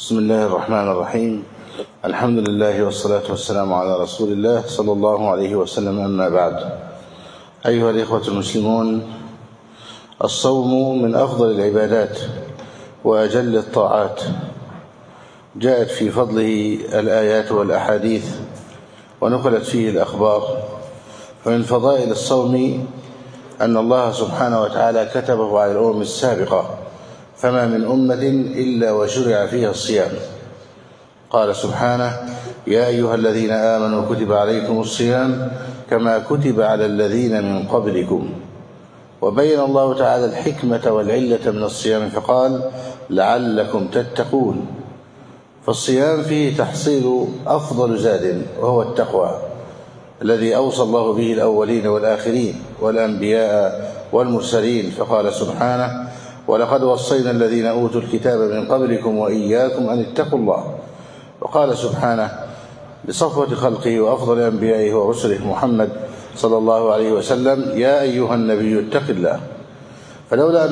بسم الله الرحمن الرحيم. الحمد لله والصلاة والسلام على رسول الله صلى الله عليه وسلم. أما بعد، أيها الإخوة المسلمون، الصوم من أفضل العبادات وأجل الطاعات، جاءت في فضله الآيات والأحاديث ونقلت فيه الأخبار. فمن فضائل الصوم أن الله سبحانه وتعالى كتبه على الأمم السابقة، فما من أمة إلا وشرع فيها الصيام. قال سبحانه: يا أيها الذين آمنوا كتب عليكم الصيام كما كتب على الذين من قبلكم. وبين الله تعالى الحكمة والعلة من الصيام فقال: لعلكم تتقون. فالصيام فيه تحصيل أفضل زاد، وهو التقوى الذي أوصى الله به الأولين والآخرين والأنبياء والمرسلين. فقال سبحانه: ولقد وصينا الذين أوتوا الكتاب من قبلكم وإياكم أن اتقوا الله. وقال سبحانه بصفوة خلقه وأفضل أنبيائه ورسله محمد صلى الله عليه وسلم: يا أيها النبي اتق الله. فلولا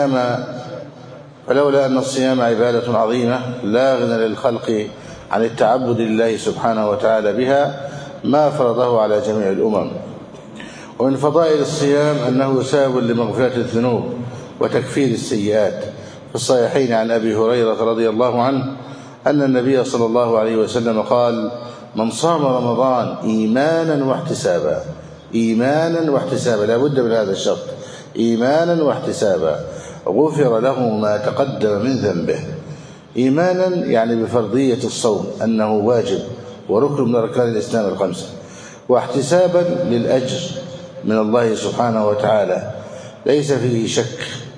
أن الصيام عبادة عظيمة لا غنى للخلق عن التعبد لله سبحانه وتعالى بها ما فرضه على جميع الأمم. ومن فضائل الصيام أنه سبب لمغفرة الذنوب وتكفير السيئات. في الصحيحين عن أبي هريرة رضي الله عنه أن النبي صلى الله عليه وسلم قال: من صام رمضان إيمانا واحتسابا، لا بد من هذا الشرط، إيمانا واحتسابا، غفر له ما تقدم من ذنبه. إيمانا يعني بفرضية الصوم، أنه واجب وركن من أركان الإسلام الخمسة، واحتسابا للأجر من الله سبحانه وتعالى ليس فيه شك،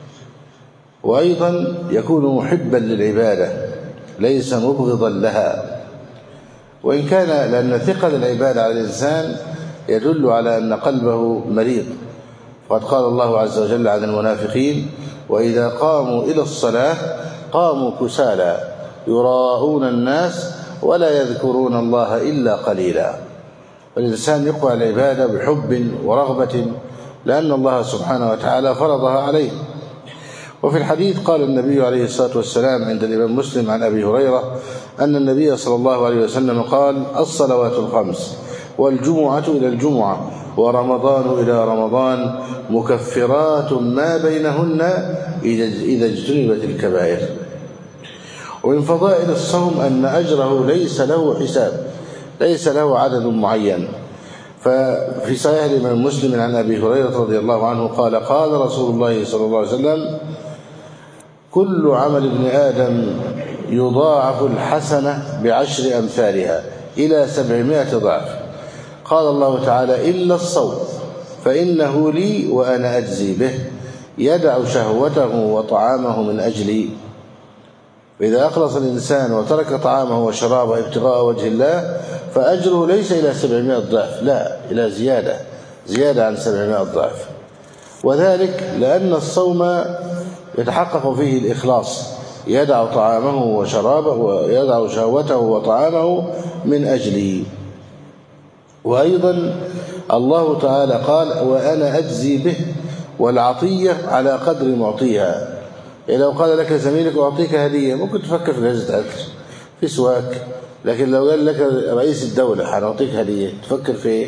وأيضا يكون محبا للعبادة ليس مبغضا لها. وإن كان لأن ثقل العبادة على الإنسان يدل على أن قلبه مريض. وقد قال الله عز وجل عن المنافقين: وإذا قاموا إلى الصلاة قاموا كسالى يراءون الناس ولا يذكرون الله إلا قليلا. والإنسان يقوى العبادة بحب ورغبة لأن الله سبحانه وتعالى فرضها عليه. وفي الحديث قال النبي عليه الصلاة والسلام عند الإمام مسلم عن أبي هريرة أن النبي صلى الله عليه وسلم قال: الصلوات الخمس والجمعة إلى الجمعة ورمضان إلى رمضان مكفرات ما بينهن إذا اجتنبت الكبائر. ومن فضائل الصوم أن أجره ليس له حساب، ليس له عدد معين. ففي صحيح الإمام مسلم عن أبي هريرة رضي الله عنه قال: قال رسول الله صلى الله عليه وسلم: كل عمل ابن آدم يضاعف الحسنة ب10 أمثالها إلى 700 ضعف. قال الله تعالى: إلا الصوم فإنه لي وأنا أجزي به، يدع شهوته وطعامه من أجلي. فإذا أخلص الإنسان وترك طعامه وشرابه ابتغاء وجه الله فأجره ليس إلى 700 ضعف، لا، إلى زيادة عن 700 ضعف. وذلك لأن الصوم يتحقق فيه الإخلاص، يدع طعامه وشرابه ويدع شهوته وطعامه من أجلي. وأيضا الله تعالى قال: وأنا أجزي به، والعطية على قدر معطيها. يعني لو قال لك زميلك أعطيك هدية ممكن تفكر في جائزة أكل، في سواك، لكن لو قال لك رئيس الدولة هنعطيك هدية تفكر في إيه؟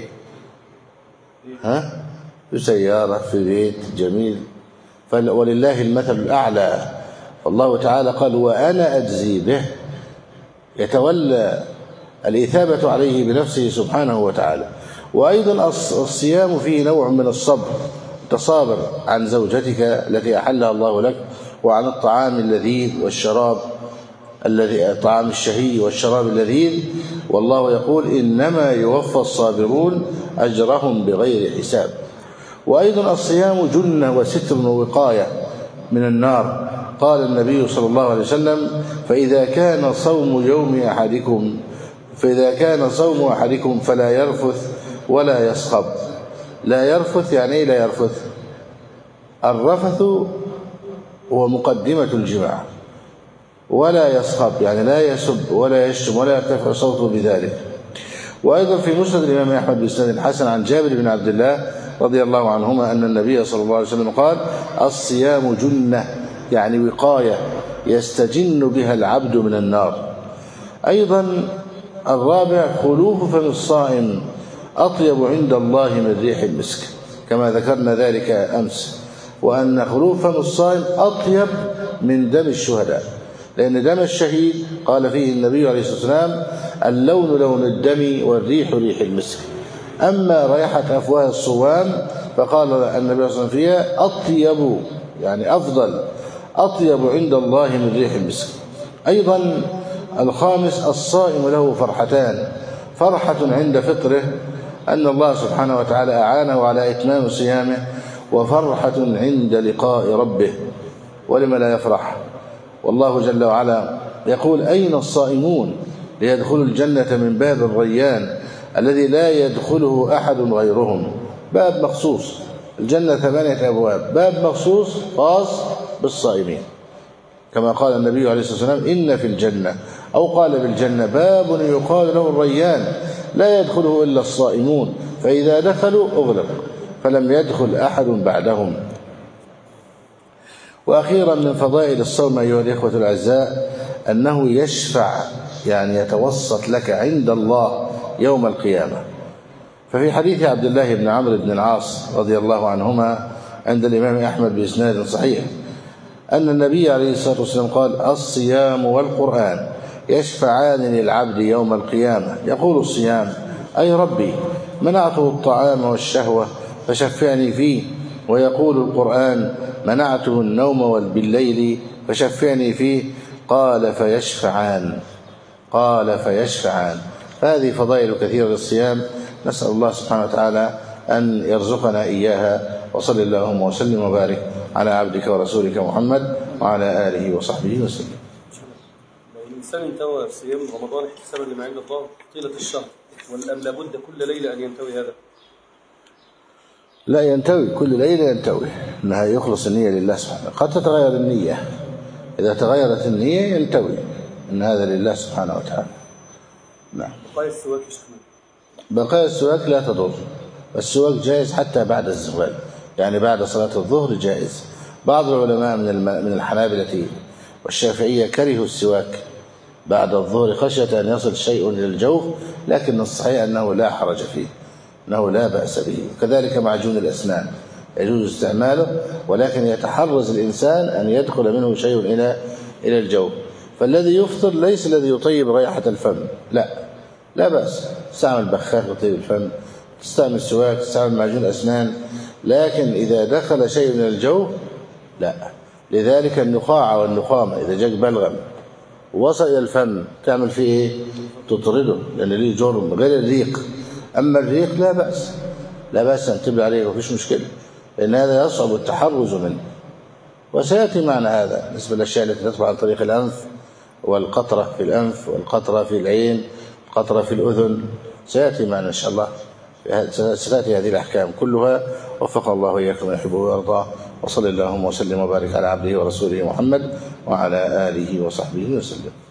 في سيارة، في بيت جميل. ولله المثل الأعلى. فالله تعالى قال: وأنا أجزي به، يتولى الإثابة عليه بنفسه سبحانه وتعالى. وأيضا الصيام فيه نوع من الصبر، تصابر عن زوجتك التي أحلها الله لك، وعن الطعام اللذيذ والشراب الطعام الشهي والشراب اللذيذ. والله يقول: إنما يوفى الصابرون أجرهم بغير حساب. وأيضا الصيام جنة وستر ووقاية من النار. قال النبي صلى الله عليه وسلم: فإذا كان صوم أحدكم فلا يرفث ولا يصخب. لا يرفث يعني إيه لا يرفث؟ الرفث هو مقدمة الجماع. ولا يصخب يعني لا يسب ولا يشتم ولا يرتفع صوته بذلك. وأيضا في مسند الإمام أحمد بإسناد الحسن عن جابر بن عبد الله رضي الله عنهما أن النبي صلى الله عليه وسلم قال: الصيام جنة يعني وقاية يستجن بها العبد من النار. أيضا الرابع خلوف فم الصائم أطيب عند الله من ريح المسك، كما ذكرنا ذلك أمس، وأن خلوف فم الصائم أطيب من دم الشهداء، لأن دم الشهيد قال فيه النبي عليه الصلاة والسلام اللون لون الدم والريح ريح المسك. أما رائحة أفواه الصوام فقال النبي صلى الله عليه وسلم فيها أطيب، يعني أفضل، أطيب عند الله من ريح المسك. أيضا الخامس الصائم له فرحتان: فرحة عند فطره أن الله سبحانه وتعالى أعانه على إتمام صيامه، وفرحة عند لقاء ربه. ولم لا يفرح؟ والله جل وعلا يقول أين الصائمون ليدخلوا الجنة من باب الريان الذي لا يدخله أحد غيرهم. باب مخصوص، الجنة 8 أبواب، باب مخصوص خاص بالصائمين، كما قال النبي عليه الصلاة والسلام إن في الجنة، أو قال بالجنة باب يقال له الريان لا يدخله إلا الصائمون، فإذا دخلوا أغلق فلم يدخل أحد بعدهم. وأخيرا من فضائل الصوم أيها الإخوة الأعزاء أنه يشفع، يعني يتوسط لك عند الله يوم القيامة. ففي حديث عبد الله بن عمرو بن العاص رضي الله عنهما عند الإمام أحمد بإسناد صحيح أن النبي عليه الصلاة والسلام قال الصيام والقرآن يشفعان للعبد يوم القيامة. يقول الصيام أي ربي منعته الطعام والشهوة فشفعني فيه، ويقول القرآن منعته النوم بالليل فشفعني فيه، قال فيشفعان. هذه فضائل كثيرة للصيام، نسأل الله سبحانه وتعالى أن يرزقنا إياها. وصلى اللهم وسلم وبارك على عبدك ورسولك محمد وعلى آله وصحبه وسلم. الإنسان ينتوي صيام رمضان احتسابا لما عند الله طيلة الشهر، وأم لابد كل ليلة أن ينتوي هذا؟ لا ينتوي كل ليلة، ينتوي أنها يخلص النية لله سبحانه. قد تتغير النية، إذا تغيرت النية ينتوي أن هذا لله سبحانه وتعالى. نعم. بقايا السواك بقايا السواك لا تضر، السواك جائز حتى بعد الزوال، يعني بعد صلاة الظهر جائز. بعض العلماء من الحنابلة والشافعية كرهوا السواك بعد الظهر خشية أن يصل شيء إلى الجوف، لكن الصحيح أنه لا حرج فيه، أنه لا بأس به. كذلك معجون الأسنان يجوز استعماله، ولكن يتحرز الإنسان أن يدخل منه شيء إلى الجوف. فالذي يفطر ليس الذي يطيب رائحة الفم، لا بأس، تستعمل بخاخ يطيب الفم، تستعمل سواك، تستعمل معجون أسنان، لكن إذا دخل شيء من الجوف لا. لذلك النقاعة والنقامة إذا جاك بلغم ووصل إلى الفم تعمل فيه إيه؟ تطرده، لأن ليه جرم غير الريق. أما الريق لا بأس أن تبلع عليه، وفيش مشكلة، لأن هذا يصعب التحرز منه. وسيأتي معنا هذا بالنسبة للأشياء التي تدخل عن طريق الأنف، والقطرة في الأنف، والقطرة في العين، القطرة في الأذن، سيأتي معنا إن شاء الله. ستأتي هذه الأحكام كلها. وفق الله وإياكم يحبه ويرضاه. وصلى اللهم وسلم وبارك على عبده ورسوله محمد وعلى آله وصحبه وسلم.